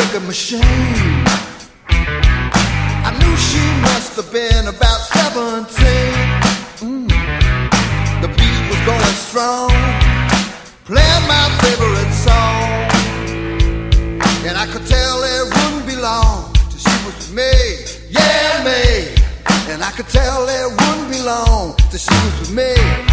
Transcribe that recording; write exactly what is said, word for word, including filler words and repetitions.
record machine. I knew she must have been about seventeen. Mm. The beat was going strong, playing my favorite song, and I could tell it wouldn't be long till she was with me, yeah, me. And I could tell it wouldn't be long till she was with me.